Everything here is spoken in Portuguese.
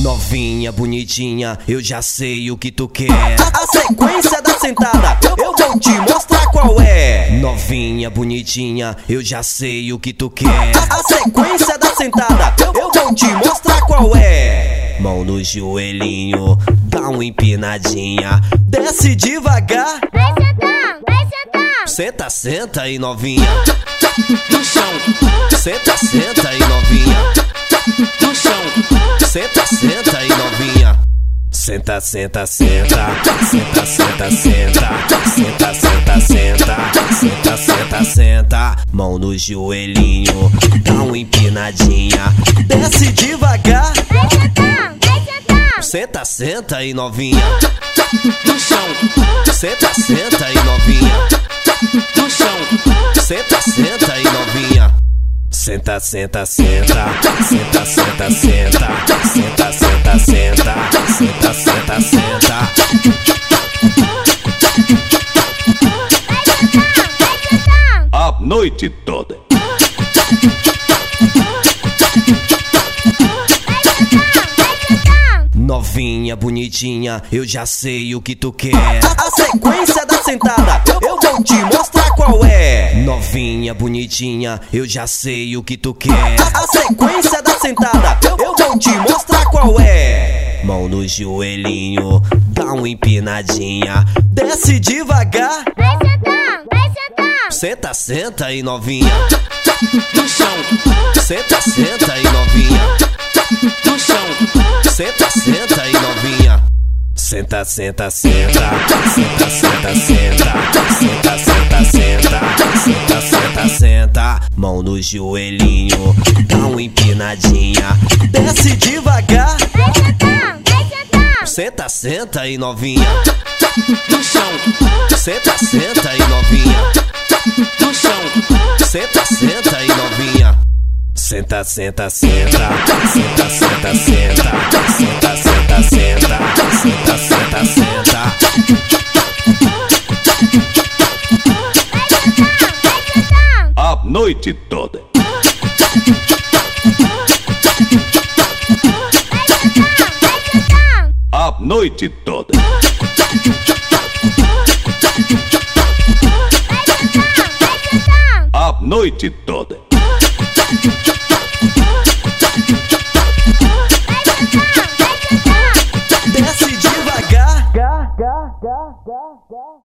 Novinha, bonitinha, eu já sei o que tu quer. A sequência da sentada, eu vou te mostrar qual é. Novinha, bonitinha, eu já sei o que tu quer. A sequência da sentada, eu vou te mostrar qual é. Mão no joelhinho, dá uma empinadinha, desce devagar. Vai sentar, vai sentar. Senta, senta aí, novinha. No chão. Senta, senta aí, novinha. No chão. Senta, senta aí, novinha. Senta, senta, senta. Senta, senta, senta. Senta, senta, senta. Senta, senta, senta. Mão no joelhinho, dá uma empinadinha, desce devagar. Vai sentar, vai sentar. Senta, senta aí, novinha. No chão. Senta, senta aí, novinha. No chão. Senta, senta aí, novinha. Senta, senta, senta. Senta, senta, senta. Senta, senta, senta. Senta, senta, senta. Vai sentar. A noite toda. Novinha, bonitinha, eu já sei o que tu quer. A sequência da sentada, eu vou te mostrar qual é. Novinha, bonitinha, eu já sei o que tu quer. A sequência da sentada, eu vou te mostrar qual é. Mão no joelhinho, dá uma empinadinha, desce devagar. Vai sentar, vai sentar. Senta, senta aí, novinha. No chão. Senta, senta aí, novinha. No chão. Senta, senta aí, novinha. Senta, senta, senta. Senta, senta, senta. Senta, senta, senta. Senta, senta, senta. Mão no joelhinho, dá uma empinadinha, desce devagar. Vai sentar, vai sentar. Senta, senta aí, novinha. No chão. Senta, senta aí, novinha. No chão. Senta, senta aí, novinha. Senta, senta, senta. Senta, senta, senta. Senta, senta, senta. Senta, senta, senta. Vai sentar. A noite toda. Vai sentar. A noite toda. A noite toda. Desce devagar.